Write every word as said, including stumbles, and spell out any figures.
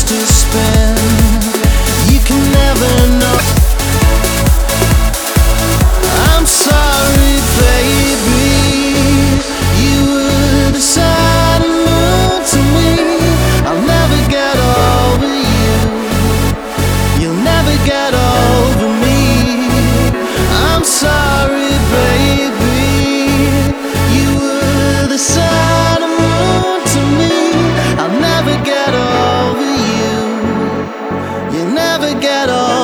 to spin. You can never know. I'm sorry, baby. You were the sun and moon to me. I'll never get over you. You'll never get over me. I'm sorry, baby. You were the sun and moon to me. I'll never get over you. You'll never get over